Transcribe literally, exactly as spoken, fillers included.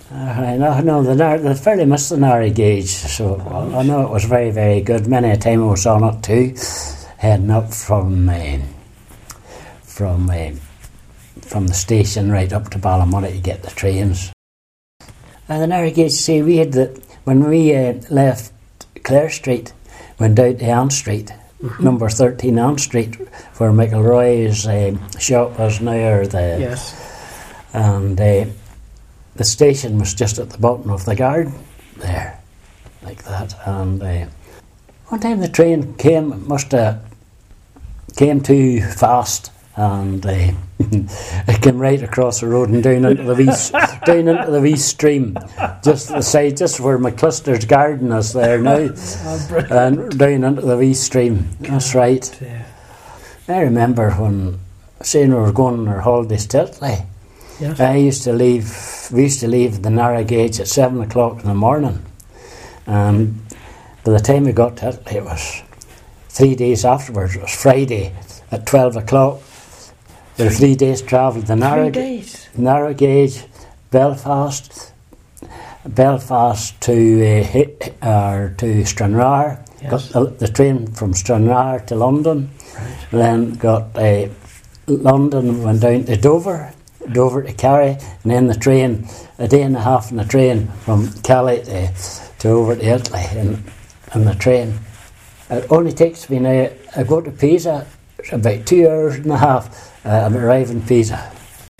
I know, no, the, nar- the fairly missed the narrow gauge, so I know it was very, very good. Many a time I was on it too, heading up from uh, from uh, from the station right up to Ballymoney to get the trains. And the narrow gauge, see, we had the when we uh, left Clare Street, went out to Ann Street, mm-hmm. number thirteen Ann Street, where McElroy's uh, shop was now. Or the yes, and. Uh, The station was just at the bottom of the garden there, like that. And uh, one time the train came, must have came too fast, and uh, it came right across the road and down into the wee, down into the wee stream, just the side, just where McCluster's garden is there now, oh, and down into the wee stream. That's right. Yeah. I remember when saying we were going on our holidays to Italy. Yes. I used to leave. We used to leave the narrow gauge at seven o'clock in the morning, and by the time we got to Italy, it was three days afterwards. It was Friday at twelve o'clock. There were three days travel. The narrow, three days. narrow gauge, Belfast, Belfast to uh, or to Stranraer. Yes. Got the, the train from Stranraer to London. Right. Then got uh, London, went down to Dover. Dover to Kerry, and then the train, a day and a half in the train from Calais to, to over to Italy in, in the train. It only takes me now, I go to Pisa, it's about two hours and a half, uh, I arrive in Pisa.